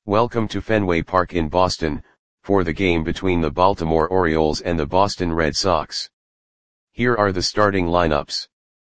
Welcome to Fenway Park in Boston, for the game between the Baltimore Orioles and the Boston Red Sox. Here are the starting lineups.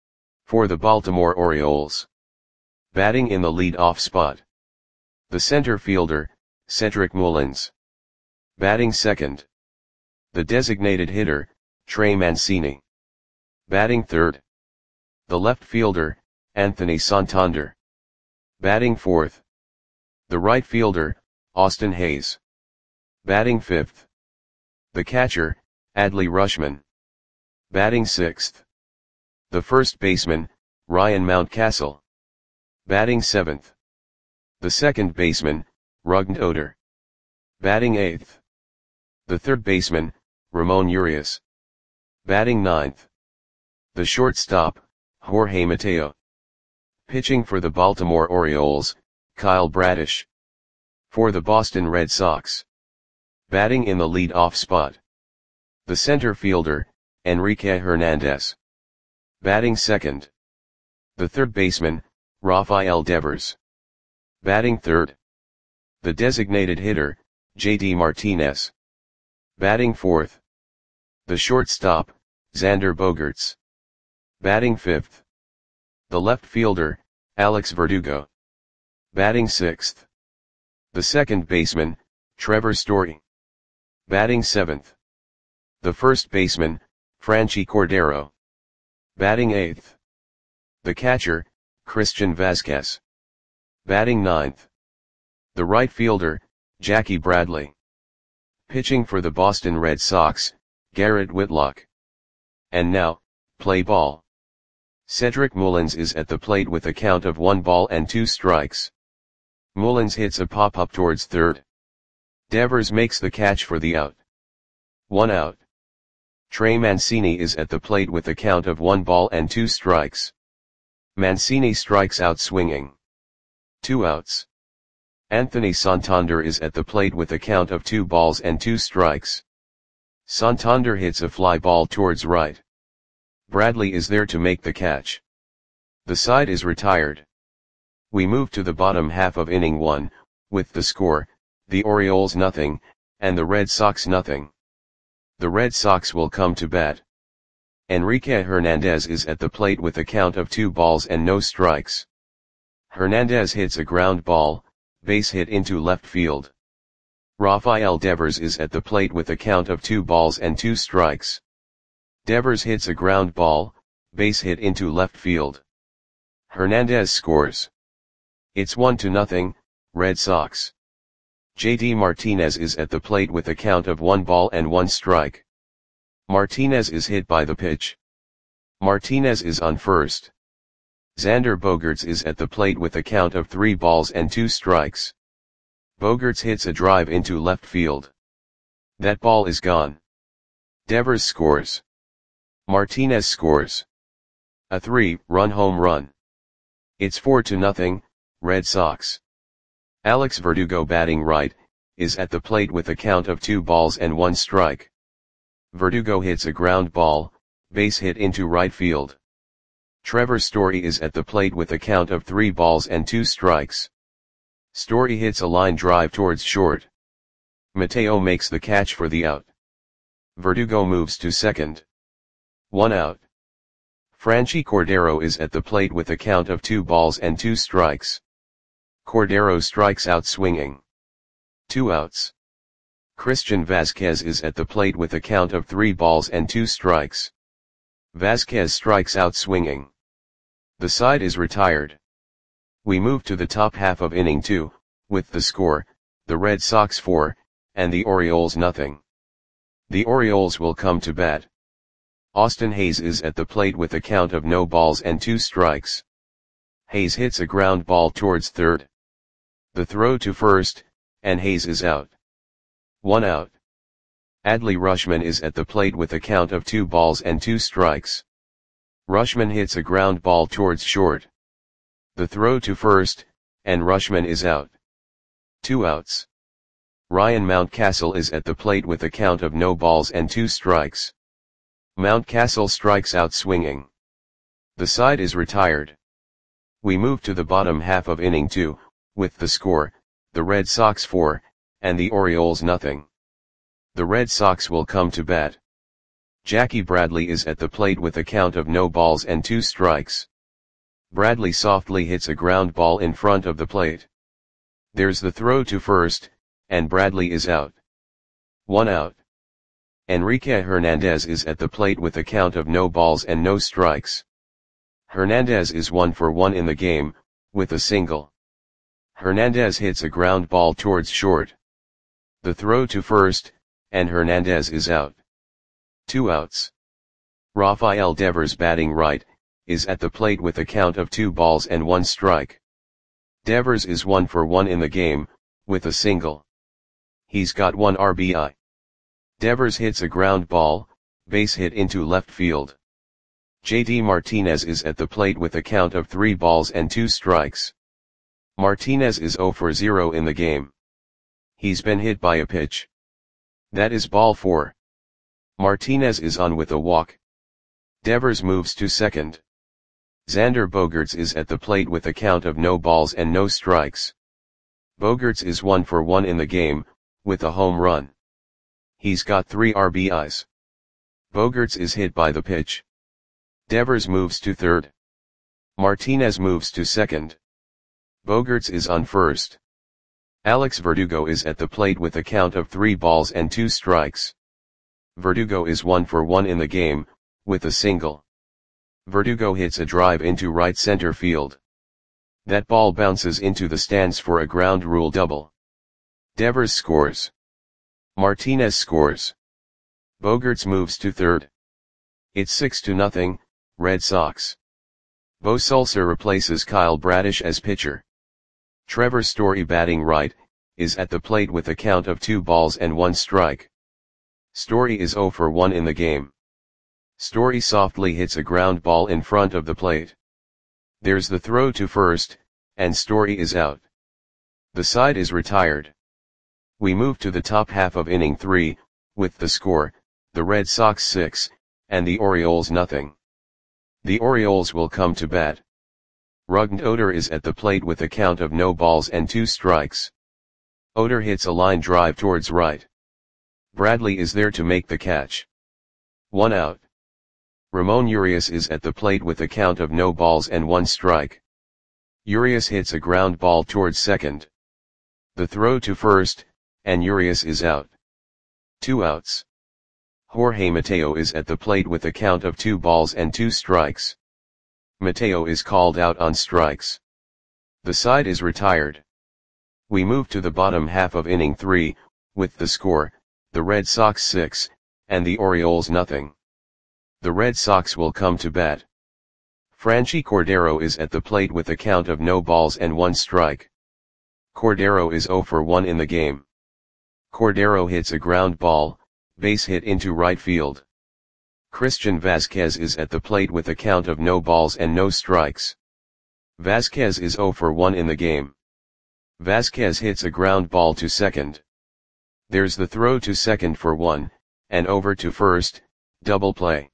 For the Baltimore Orioles. Batting in the lead-off spot. The center fielder, Cedric Mullins. Batting second. The designated hitter, Trey Mancini. Batting third. The left fielder, Anthony Santander. Batting fourth. The right fielder, Austin Hays. Batting fifth. The catcher, Adley Rutschman. Batting sixth. The first baseman, Ryan Mountcastle. Batting seventh. The second baseman, Rougned Odor. Batting eighth. The third baseman, Ramon Urias. Batting ninth. The shortstop, Jorge Mateo. Pitching for the Baltimore Orioles, Kyle Bradish. For the Boston Red Sox. Batting in the lead-off spot. The center fielder, Enrique Hernandez. Batting second. The third baseman, Rafael Devers. Batting third. The designated hitter, J.D. Martinez. Batting fourth. The shortstop, Xander Bogaerts. Batting fifth. The left fielder, Alex Verdugo. Batting sixth. The second baseman, Trevor Story. Batting seventh. The first baseman, Franchy Cordero. Batting eighth. The catcher, Christian Vazquez. Batting ninth. The right fielder, Jackie Bradley. Pitching for the Boston Red Sox, Garrett Whitlock. And now, play ball. Cedric Mullins is at the plate with a count of 1-2 strikes. Mullins hits a pop-up towards third. Devers makes the catch for the out. 1 out. Trey Mancini is at the plate with a count of 1-2 strikes. Mancini strikes out swinging. 2 outs. Anthony Santander is at the plate with a count of 2-2 strikes. Santander hits a fly ball towards right. Bradley is there to make the catch. The side is retired. We move to the bottom half of inning 1, with the score, the Orioles 0, and the Red Sox 0. The Red Sox will come to bat. Enrique Hernandez is at the plate with a count of 2-0 strikes. Hernandez hits a ground ball, base hit into left field. Rafael Devers is at the plate with a count of 2-2 strikes. Devers hits a ground ball, base hit into left field. Hernandez scores. It's 1-0, Red Sox. J.D. Martinez is at the plate with a count of 1-1 strike. Martinez is hit by the pitch. Martinez is on first. Xander Bogaerts is at the plate with a count of 3-2 strikes. Bogaerts hits a drive into left field. That ball is gone. Devers scores. Martinez scores. A 3-run home run. It's 4-0, Red Sox. Alex Verdugo batting right, is at the plate with a count of 2-1 strike. Verdugo hits a ground ball, base hit into right field. Trevor Story is at the plate with a count of 3-2 strikes. Story hits a line drive towards short. Mateo makes the catch for the out. Verdugo moves to second. 1 out. Franchy Cordero is at the plate with a count of 2-2 strikes. Cordero strikes out swinging. 2 outs. Christian Vazquez is at the plate with a count of 3-2 strikes. Vazquez strikes out swinging. The side is retired. We move to the top half of inning 2, with the score, the Red Sox 4, and the Orioles 0. The Orioles will come to bat. Austin Hays is at the plate with a count of 0-2 strikes. Hays hits a ground ball towards third. The throw to first, and Hays is out. 1 out. Adley Rutschman is at the plate with a count of 2-2 strikes. Rutschman hits a ground ball towards short. The throw to first, and Rutschman is out. 2 outs. Ryan Mountcastle is at the plate with a count of 0-2 strikes. Mountcastle strikes out swinging. The side is retired. We move to the bottom half of inning 2, with the score, the Red Sox 4, and the Orioles nothing. The Red Sox will come to bat. Jackie Bradley is at the plate with a count of no balls and 2 strikes. Bradley softly hits a ground ball in front of the plate. There's the throw to first, and Bradley is out. 1 out. Enrique Hernandez is at the plate with a count of no balls and no strikes. Hernandez is 1 for 1 in the game, with a single. Hernandez hits a ground ball towards short. The throw to first, and Hernandez is out. 2 outs. Rafael Devers, batting right, is at the plate with a count of 2 balls and 1 strike. Devers is 1 for 1 in the game, with a single. He's got 1 RBI. Devers hits a ground ball, base hit into left field. JD Martinez is at the plate with a count of 3 balls and 2 strikes. Martinez is 0 for 0 in the game. He's been hit by a pitch. That is ball 4. Martinez is on with a walk. Devers moves to second. Xander Bogaerts is at the plate with a count of no balls and no strikes. Bogaerts is 1 for 1 in the game, with a home run. He's got 3 RBIs. Bogaerts is hit by the pitch. Devers moves to third. Martinez moves to second. Bogaerts is on first. Alex Verdugo is at the plate with a count of 3 balls and 2 strikes. Verdugo is 1 for 1 in the game, with a single. Verdugo hits a drive into right center field. That ball bounces into the stands for a ground rule double. Devers scores. Martinez scores. Bogaerts moves to third. It's 6-0, Red Sox. Bo Sulcer replaces Kyle Bradish as pitcher. Trevor Story, batting right, is at the plate with a count of 2 balls and 1 strike. Story is 0 for 1 in the game. Story softly hits a ground ball in front of the plate. There's the throw to first, and Story is out. The side is retired. We move to the top half of inning 3, with the score, the Red Sox 6, and the Orioles nothing. The Orioles will come to bat. Rougned Odor is at the plate with a count of no balls and 2 strikes. Odor hits a line drive towards right. Bradley is there to make the catch. 1 out. Ramon Urias is at the plate with a count of no balls and 1 strike. Urias hits a ground ball towards second. The throw to first, and Urias is out. 2 outs. Jorge Mateo is at the plate with a count of 2 balls and 2 strikes. Mateo is called out on strikes. The side is retired. We move to the bottom half of inning 3, with the score, the Red Sox 6, and the Orioles nothing. The Red Sox will come to bat. Franchy Cordero is at the plate with a count of no balls and 1 strike. Cordero is 0 for 1 in the game. Cordero hits a ground ball, base hit into right field. Christian Vazquez is at the plate with a count of no balls and no strikes. Vazquez is 0 for 1 in the game. Vazquez hits a ground ball to second. There's the throw to second for 1, and over to first, double play.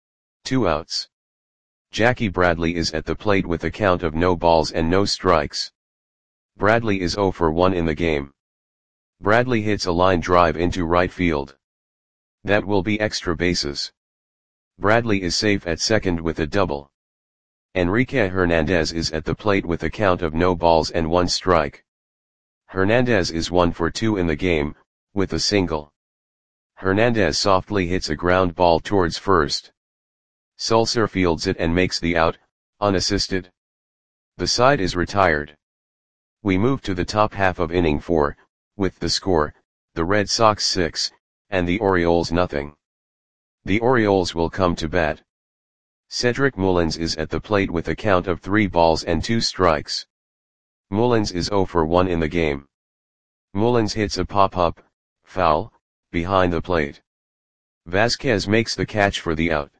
2 outs. Jackie Bradley is at the plate with a count of no balls and no strikes. Bradley is 0 for 1 in the game. Bradley hits a line drive into right field. That will be extra bases. Bradley is safe at second with a double. Enrique Hernandez is at the plate with a count of no balls and 1 strike. Hernandez is 1 for 2 in the game, with a single. Hernandez softly hits a ground ball towards first. Sulcer fields it and makes the out, unassisted. The side is retired. We move to the top half of inning 4, with the score, the Red Sox 6, and the Orioles nothing. The Orioles will come to bat. Cedric Mullins is at the plate with a count of 3 balls and 2 strikes. Mullins is 0 for 1 in the game. Mullins hits a pop-up, foul, behind the plate. Vazquez makes the catch for the out.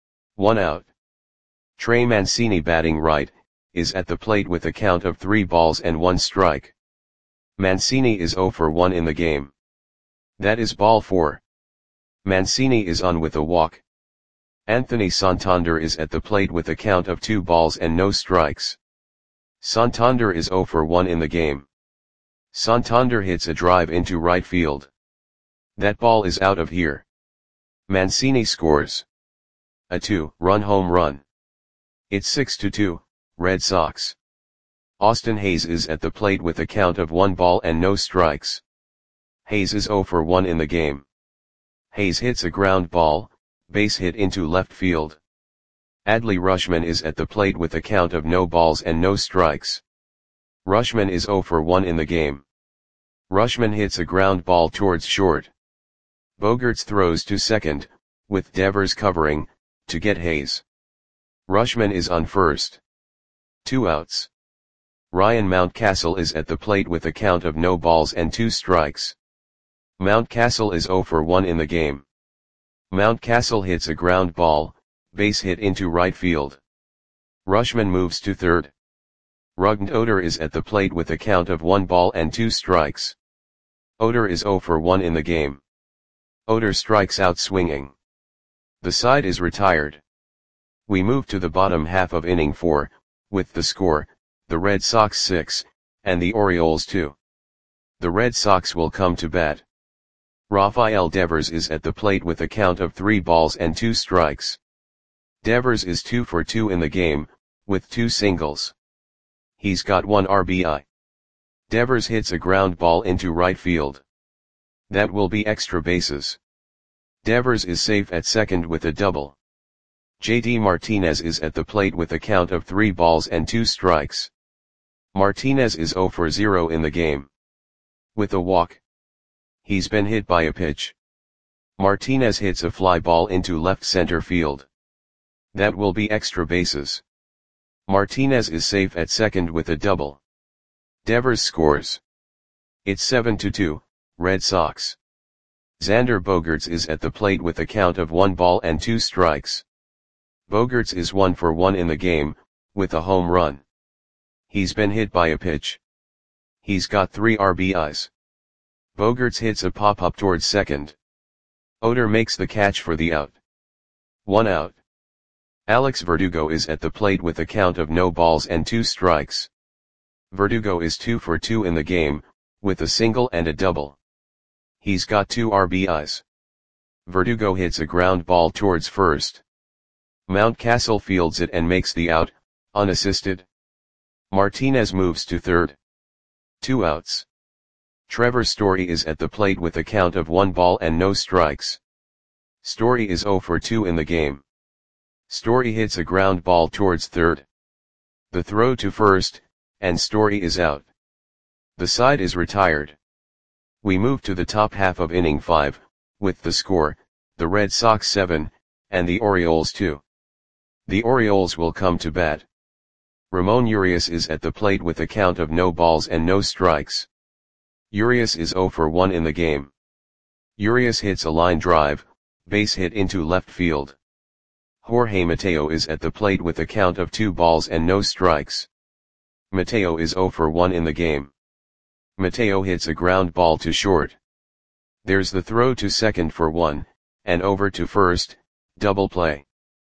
1 out. Trey Mancini, batting right, is at the plate with a count of 3 balls and 1 strike. Mancini is 0 for 1 in the game. That is ball 4. Mancini is on with a walk. Anthony Santander is at the plate with a count of 2 balls and no strikes. Santander is 0 for 1 in the game. Santander hits a drive into right field. That ball is out of here. Mancini scores a 2-run home run. It's 6-2, Red Sox. Austin Hays is at the plate with a count of 1 ball and no strikes. Hays is 0 for 1 in the game. Hays hits a ground ball, base hit into left field. Adley Rutschman is at the plate with a count of no balls and no strikes. Rutschman is 0 for 1 in the game. Rutschman hits a ground ball towards short. Bogaerts throws to second, with Devers covering, to get Hays. Rutschman is on first. 2 outs. Ryan Mountcastle is at the plate with a count of no balls and 2 strikes. Mountcastle is 0 for 1 in the game. Mountcastle hits a ground ball, base hit into right field. Rutschman moves to third. Rougned Odor is at the plate with a count of 1 ball and 2 strikes. Odor is 0 for 1 in the game. Odor strikes out swinging. The side is retired. We move to the bottom half of inning 4, with the score, the Red Sox 6, and the Orioles 2. The Red Sox will come to bat. Rafael Devers is at the plate with a count of 3 balls and 2 strikes. Devers is 2 for 2 in the game, with 2 singles. He's got 1 RBI. Devers hits a ground ball into right field. That will be extra bases. Devers is safe at second with a double. JD Martinez is at the plate with a count of 3 balls and 2 strikes. Martinez is 0 for 0 in the game. With a walk. He's been hit by a pitch. Martinez hits a fly ball into left center field. That will be extra bases. Martinez is safe at second with a double. Devers scores. It's 7-2, Red Sox. Xander Bogaerts is at the plate with a count of 1 ball and 2 strikes. Bogaerts is 1 for 1 in the game, with a home run. He's been hit by a pitch. He's got 3 RBIs. Bogaerts hits a pop-up towards second. Odor makes the catch for the out. 1 out. Alex Verdugo is at the plate with a count of no balls and 2 strikes. Verdugo is 2 for 2 in the game, with a single and a double. He's got 2 RBIs. Verdugo hits a ground ball towards first. Mountcastle fields it and makes the out, unassisted. Martinez moves to third. 2 outs. Trevor Story is at the plate with a count of 1 ball and no strikes. Story is 0 for 2 in the game. Story hits a ground ball towards third. The throw to first, and Story is out. The side is retired. We move to the top half of inning 5, with the score, the Red Sox 7, and the Orioles 2. The Orioles will come to bat. Ramon Urias is at the plate with a count of no balls and no strikes. Urias is 0 for 1 in the game. Urias hits a line drive, base hit into left field. Jorge Mateo is at the plate with a count of 2 balls and no strikes. Mateo is 0 for 1 in the game. Mateo hits a ground ball to short. There's the throw to second for 1, and over to first, double play.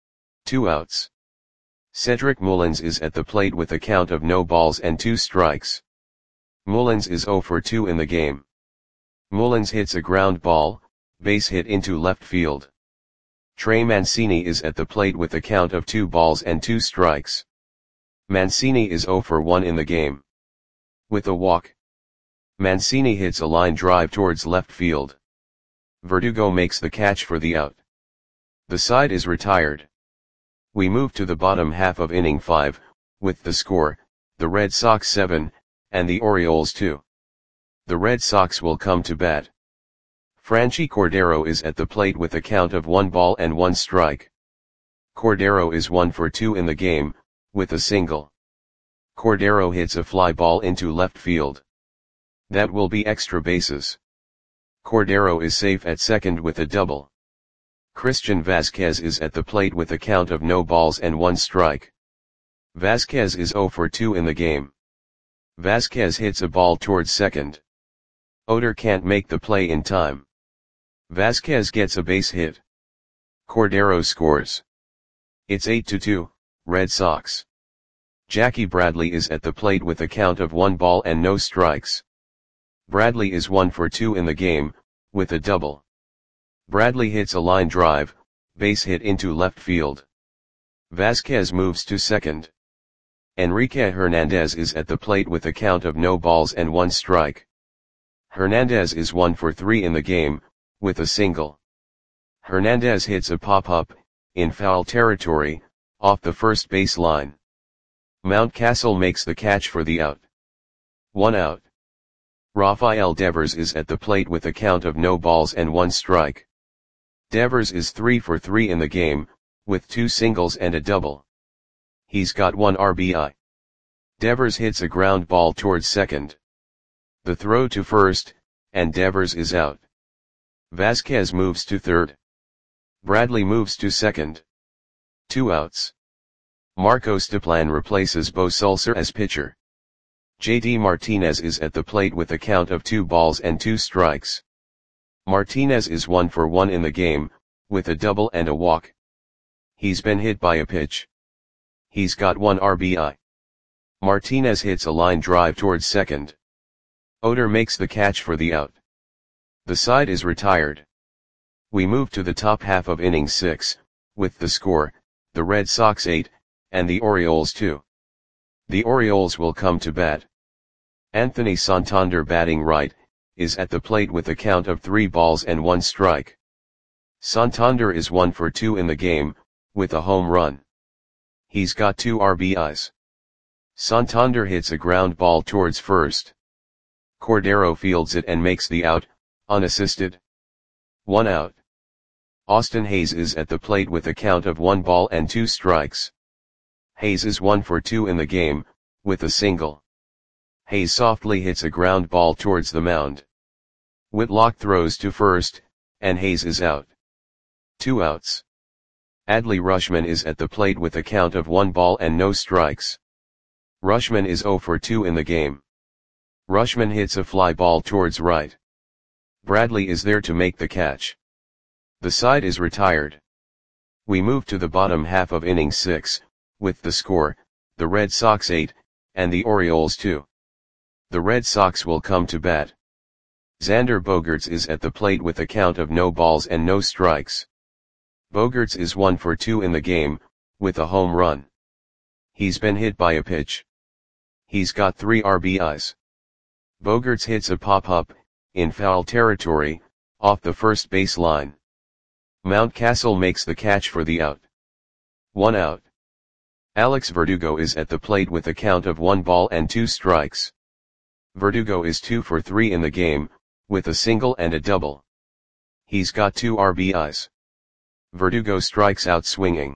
2 outs. Cedric Mullins is at the plate with a count of no balls and 2 strikes. Mullins is 0 for 2 in the game. Mullins hits a ground ball, base hit into left field. Trey Mancini is at the plate with a count of 2 balls and 2 strikes. Mancini is 0 for 1 in the game. With a walk. Mancini hits a line drive towards left field. Verdugo makes the catch for the out. The side is retired. We move to the bottom half of inning 5, with the score, the Red Sox 7, and the Orioles 2. The Red Sox will come to bat. Franchy Cordero is at the plate with a count of 1 ball and 1 strike. Cordero is 1 for 2 in the game, with a single. Cordero hits a fly ball into left field. That will be extra bases. Cordero is safe at second with a double. Christian Vazquez is at the plate with a count of no balls and 1 strike. Vazquez is 0 for 2 in the game. Vazquez hits a ball towards second. Odor can't make the play in time. Vazquez gets a base hit. Cordero scores. It's 8-2, Red Sox. Jackie Bradley is at the plate with a count of 1 ball and no strikes. Bradley is 1 for 2 in the game, with a double. Bradley hits a line drive, base hit into left field. Vasquez moves to second. Enrique Hernandez is at the plate with a count of no balls and 1 strike. Hernandez is 1 for 3 in the game, with a single. Hernandez hits a pop-up, in foul territory, off the first base line. Mountcastle makes the catch for the out. 1 out. Rafael Devers is at the plate with a count of no balls and 1 strike. Devers is 3 for 3 in the game, with 2 singles and a double. He's got 1 RBI. Devers hits a ground ball towards second. The throw to first, and Devers is out. Vasquez moves to third. Bradley moves to second. 2 outs. Marco Steplan replaces Bo Sulcer as pitcher. JD Martinez is at the plate with a count of 2 balls and 2 strikes. Martinez is 1 for 1 in the game, with a double and a walk. He's been hit by a pitch. He's got 1 RBI. Martinez hits a line drive towards second. Oder makes the catch for the out. The side is retired. We move to the top half of inning 6, with the score, the Red Sox 8, and the Orioles 2. The Orioles will come to bat. Anthony Santander, batting right, is at the plate with a count of 3 balls and 1 strike. Santander is 1 for 2 in the game, with a home run. He's got 2 RBIs. Santander hits a ground ball towards first. Cordero fields it and makes the out, unassisted. 1 out. Austin Hayes is at the plate with a count of 1 ball and 2 strikes. Hayes is 1 for 2 in the game, with a single. Hayes softly hits a ground ball towards the mound. Whitlock throws to first, and Hayes is out. 2 outs. Adley Rutschman is at the plate with a count of 1 ball and no strikes. Rutschman is 0 for 2 in the game. Rutschman hits a fly ball towards right. Bradley is there to make the catch. The side is retired. We move to the bottom half of inning 6, with the score, the Red Sox 8, and the Orioles 2. The Red Sox will come to bat. Xander Bogaerts is at the plate with a count of no balls and no strikes. Bogaerts is 1 for 2 in the game, with a home run. He's been hit by a pitch. He's got 3 RBIs. Bogaerts hits a pop-up, in foul territory, off the first base line. Mountcastle makes the catch for the out. 1 out. Alex Verdugo is at the plate with a count of 1 ball and 2 strikes. Verdugo is 2 for 3 in the game, with a single and a double. He's got 2 RBIs. Verdugo strikes out swinging.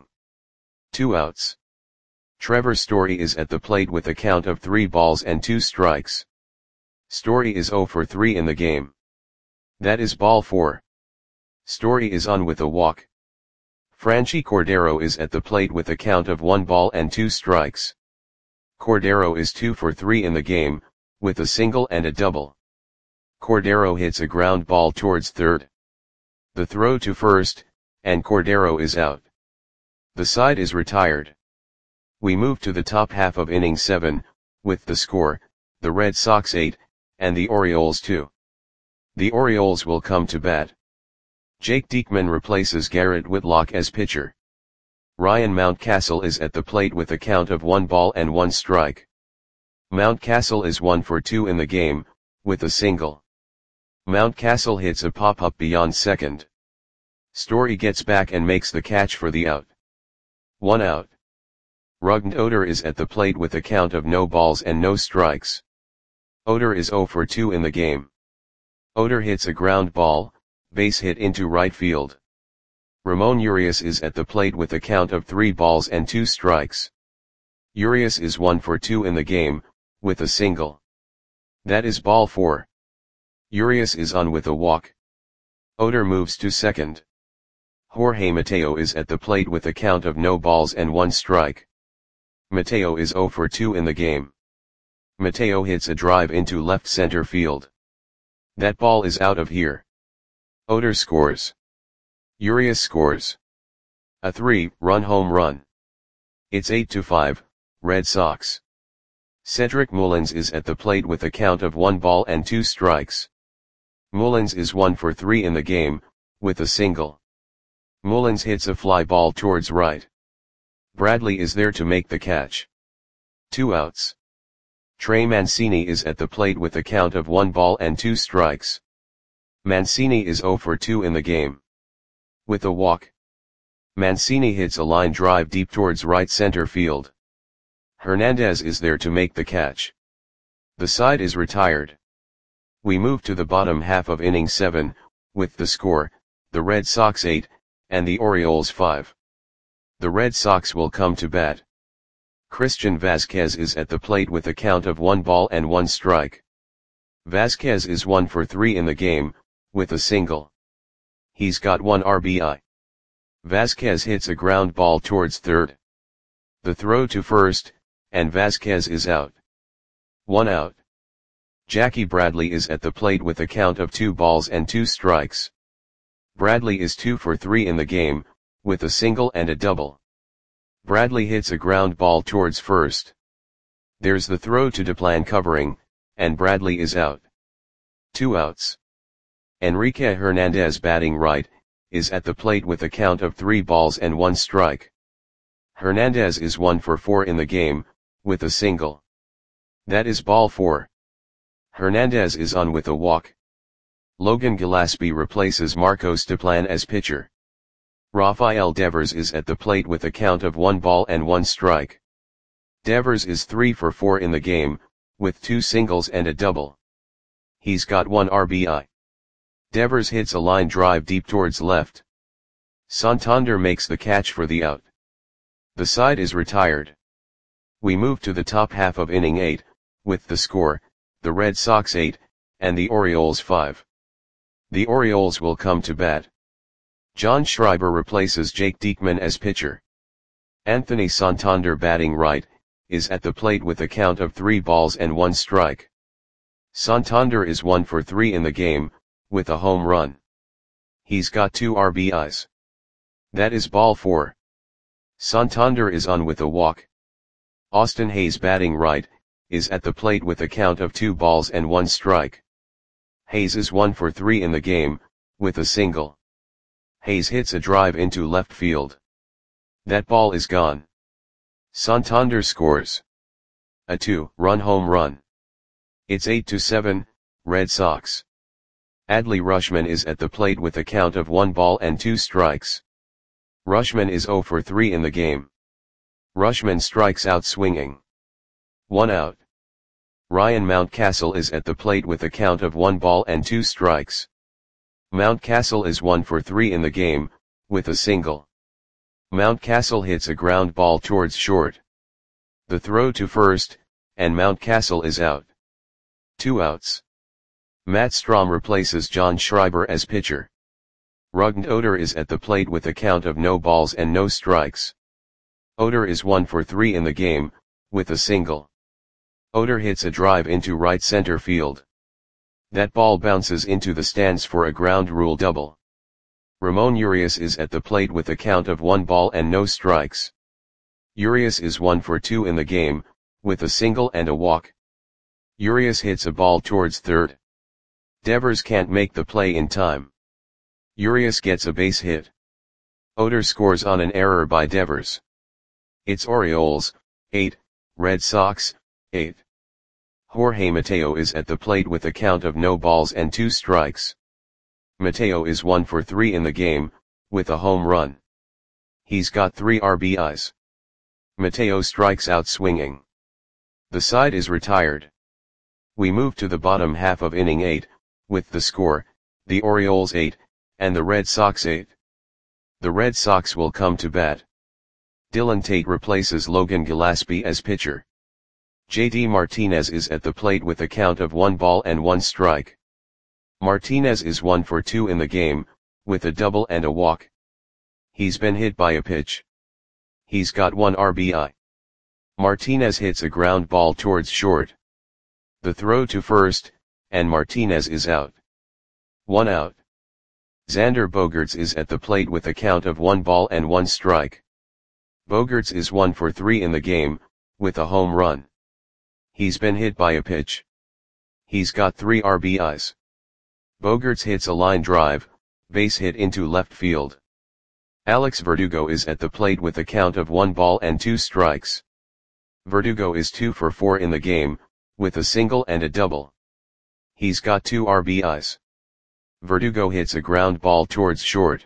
2 outs. Trevor Story is at the plate with a count of 3 balls and 2 strikes. Story is 0 for 3 in the game. That is ball 4. Story is on with a walk. Franchy Cordero is at the plate with a count of 1 ball and 2 strikes. Cordero is 2 for 3 in the game, with a single and a double. Cordero hits a ground ball towards third. The throw to first, and Cordero is out. The side is retired. We move to the top half of inning 7, with the score, the Red Sox 8, and the Orioles 2. The Orioles will come to bat. Jake Diekman replaces Garrett Whitlock as pitcher. Ryan Mountcastle is at the plate with a count of 1 ball and 1 strike. Mountcastle is 1 for 2 in the game, with a single. Mountcastle hits a pop-up beyond second. Story gets back and makes the catch for the out. 1 out. Rugnd Oder is at the plate with a count of no balls and no strikes. Oder is 0 for 2 in the game. Oder hits a ground ball, base hit into right field. Ramon Urias is at the plate with a count of 3 balls and 2 strikes. Urias is 1 for 2 in the game, with a single. That is ball 4. Urias is on with a walk. Oder moves to second. Jorge Mateo is at the plate with a count of no balls and 1 strike. Mateo is 0 for 2 in the game. Mateo hits a drive into left center field. That ball is out of here. Oder scores. Urias scores. A 3-run home run. It's 8-5, Red Sox. Cedric Mullins is at the plate with a count of 1 ball and 2 strikes. Mullins is 1 for 3 in the game, with a single. Mullins hits a fly ball towards right. Bradley is there to make the catch. 2 outs. Trey Mancini is at the plate with a count of 1 ball and 2 strikes. Mancini is 0 for 2 in the game. With a walk. Mancini hits a line drive deep towards right center field. Hernandez is there to make the catch. The side is retired. We move to the bottom half of inning 7, with the score, the Red Sox 8, and the Orioles 5. The Red Sox will come to bat. Christian Vasquez is at the plate with a count of 1 ball and 1 strike. Vasquez is 1 for 3 in the game, with a single. He's got 1 RBI. Vasquez hits a ground ball towards third. The throw to first, and Vasquez is out. 1 out. Jackie Bradley is at the plate with a count of 2 balls and 2 strikes. Bradley is 2 for 3 in the game, with a single and a double. Bradley hits a ground ball towards first. There's the throw to Duplan covering, and Bradley is out. 2 outs. Enrique Hernandez, batting right, is at the plate with a count of 3 balls and 1 strike. Hernandez is 1 for 4 in the game, with a single. That is ball 4. Hernandez is on with a walk. Logan Gillespie replaces Marcos Duplan as pitcher. Rafael Devers is at the plate with a count of 1 ball and 1 strike. Devers is 3 for 4 in the game, with 2 singles and a double. He's got 1 RBI. Devers hits a line drive deep towards left. Santander makes the catch for the out. The side is retired. We move to the top half of inning 8, with the score, the Red Sox 8, and the Orioles 5. The Orioles will come to bat. John Schreiber replaces Jake Diekman as pitcher. Anthony Santander, batting right, is at the plate with a count of 3 balls and 1 strike. Santander is 1 for 3 in the game, with a home run. He's got 2 RBIs. That is ball 4. Santander is on with a walk. Austin Hayes, batting right, is at the plate with a count of 2 balls and 1 strike. Hayes is 1 for 3 in the game, with a single. Hayes hits a drive into left field. That ball is gone. Santander scores a 2-run home run. It's 8-7, Red Sox. Adley Rutschman is at the plate with a count of 1 ball and 2 strikes. Rutschman is 0 for 3 in the game. Rutschman strikes out swinging. 1 out. Ryan Mountcastle is at the plate with a count of 1 ball and 2 strikes. Mountcastle is 1 for 3 in the game, with a single. Mountcastle hits a ground ball towards short. The throw to first, and Mountcastle is out. 2 outs. Matt Strahm replaces John Schreiber as pitcher. Rugnd Oder is at the plate with a count of no balls and no strikes. Oder is 1 for 3 in the game, with a single. Oder hits a drive into right center field. That ball bounces into the stands for a ground rule double. Ramon Urias is at the plate with a count of 1 ball and no strikes. Urias is 1 for 2 in the game, with a single and a walk. Urias hits a ball towards third. Devers can't make the play in time. Urias gets a base hit. Oder scores on an error by Devers. It's Orioles 8, Red Sox 8. Jorge Mateo is at the plate with a count of no balls and 2 strikes. Mateo is 1 for 3 in the game, with a home run. He's got 3 RBIs. Mateo strikes out swinging. The side is retired. We move to the bottom half of inning 8, with the score, the Orioles 8, and the Red Sox 8. The Red Sox will come to bat. Dylan Tate replaces Logan Gillespie as pitcher. JD Martinez is at the plate with a count of 1 ball and 1 strike. Martinez is 1 for 2 in the game, with a double and a walk. He's been hit by a pitch. He's got 1 RBI. Martinez hits a ground ball towards short. The throw to first, and Martinez is out. 1 out. Xander Bogaerts is at the plate with a count of 1 ball and 1 strike. Bogaerts is 1 for 3 in the game, with a home run. He's been hit by a pitch. He's got 3 RBIs. Bogaerts hits a line drive, base hit into left field. Alex Verdugo is at the plate with a count of 1 ball and 2 strikes. Verdugo is 2 for 4 in the game, with a single and a double. He's got 2 RBIs. Verdugo hits a ground ball towards short.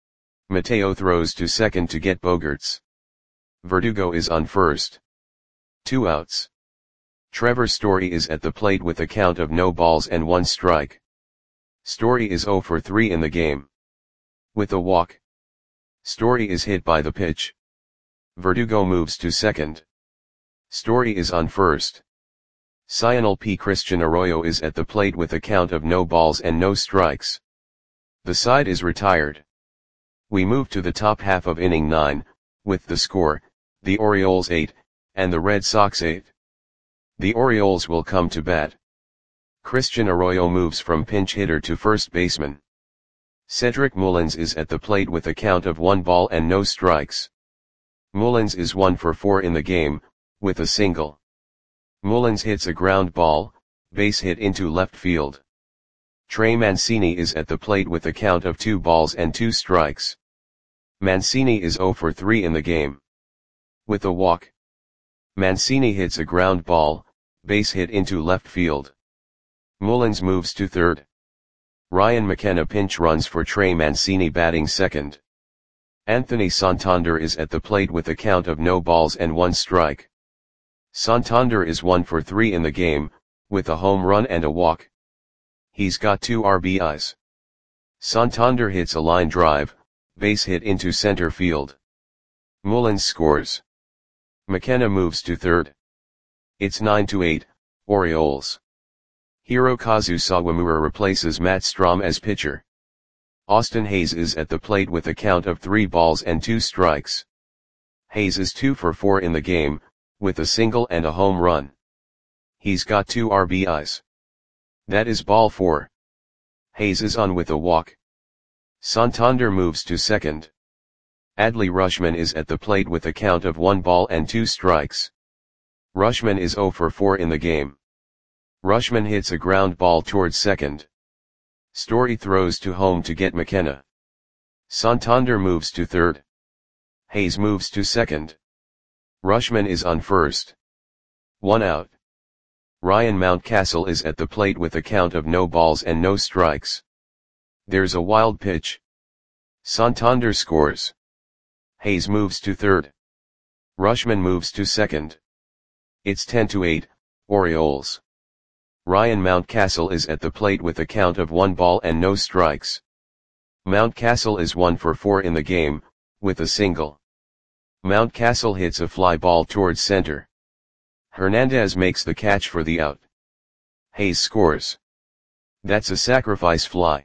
Mateo throws to second to get Bogaerts. Verdugo is on first. 2 outs. Trevor Story is at the plate with a count of no balls and 1 strike. Story is 0 for 3 in the game. With a walk. Story is hit by the pitch. Verdugo moves to second. Story is on first. Cionel P. Christian Arroyo is at the plate with a count of no balls and no strikes. The side is retired. We move to the top half of inning 9, with the score, the Orioles 8, and the Red Sox 8. The Orioles will come to bat. Christian Arroyo moves from pinch hitter to first baseman. Cedric Mullins is at the plate with a count of 1 ball and no strikes. Mullins is 1 for 4 in the game, with a single. Mullins hits a ground ball, base hit into left field. Trey Mancini is at the plate with a count of 2 balls and 2 strikes. Mancini is 0 for 3 in the game. With a walk. Mancini hits a ground ball, base hit into left field. Mullins moves to third. Ryan McKenna pinch runs for Trey Mancini batting second. Anthony Santander is at the plate with a count of no balls and 1 strike. Santander is 1 for 3 in the game, with a home run and a walk. He's got 2 RBIs. Santander hits a line drive, base hit into center field. Mullins scores. McKenna moves to third. It's 9-8, Orioles. Hirokazu Sawamura replaces Matt Strahm as pitcher. Austin Hayes is at the plate with a count of 3 balls and 2 strikes. Hayes is 2 for 4 in the game, with a single and a home run. He's got 2 RBIs. That is ball 4. Hayes is on with a walk. Santander moves to second. Adley Rutschman is at the plate with a count of 1 ball and 2 strikes. Rutschman is 0 for 4 in the game. Rutschman hits a ground ball towards second. Story throws to home to get McKenna. Santander moves to third. Hayes moves to second. Rutschman is on first. 1 out. Ryan Mountcastle is at the plate with a count of no balls and no strikes. There's a wild pitch. Santander scores. Hayes moves to third. Rutschman moves to second. It's 10-8, Orioles. Ryan Mountcastle is at the plate with a count of 1 ball and no strikes. Mountcastle is 1 for 4 in the game, with a single. Mountcastle hits a fly ball towards center. Hernandez makes the catch for the out. Hayes scores. That's a sacrifice fly.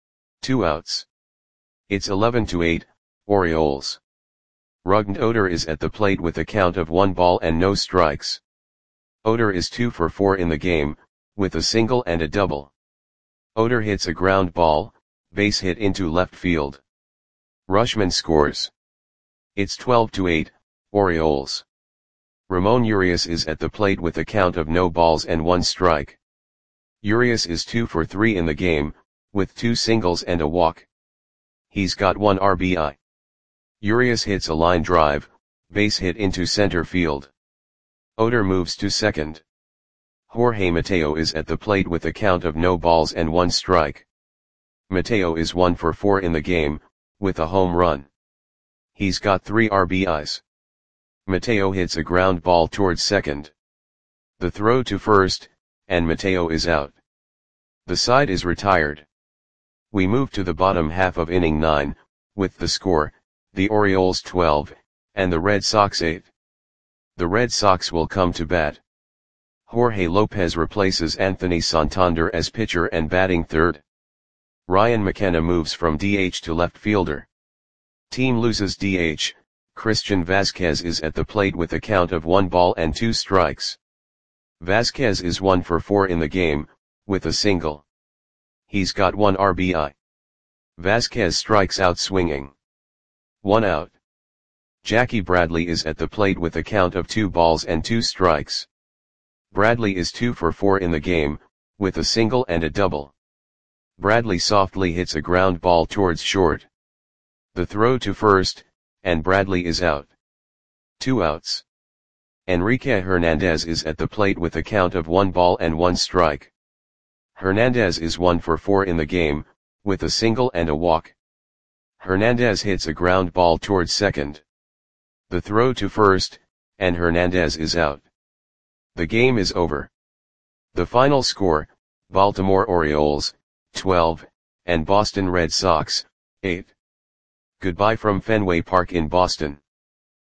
2 outs. It's 11-8, Orioles. Rougned Odor is at the plate with a count of 1 ball and no strikes. Odor is 2 for 4 in the game, with a single and a double. Odor hits a ground ball, base hit into left field. Rutschman scores. It's 12-8, Orioles. Ramon Urias is at the plate with a count of no balls and 1 strike. Urias is 2 for 3 in the game, with 2 singles and a walk. He's got 1 RBI. Urias hits a line drive, base hit into center field. Odor moves to second. Jorge Mateo is at the plate with a count of no balls and 1 strike. Mateo is 1 for 4 in the game, with a home run. He's got 3 RBIs. Mateo hits a ground ball towards second. The throw to first, and Mateo is out. The side is retired. We move to the bottom half of inning 9, with the score, the Orioles 12, and the Red Sox 8. The Red Sox will come to bat. Jorge Lopez replaces Anthony Santander as pitcher and batting third. Ryan McKenna moves from DH to left fielder. Team loses DH, Christian Vazquez is at the plate with a count of 1 ball and 2 strikes. Vazquez is 1 for 4 in the game, with a single. He's got 1 RBI. Vazquez strikes out swinging. 1 out. Jackie Bradley is at the plate with a count of 2 balls and 2 strikes. Bradley is 2 for 4 in the game, with a single and a double. Bradley softly hits a ground ball towards short. The throw to first, and Bradley is out. 2 outs. Enrique Hernandez is at the plate with a count of 1 ball and 1 strike. Hernandez is 1 for 4 in the game, with a single and a walk. Hernandez hits a ground ball towards second. The throw to first, and Hernandez is out. The game is over. The final score, Baltimore Orioles, 12, and Boston Red Sox, 8. Goodbye from Fenway Park in Boston.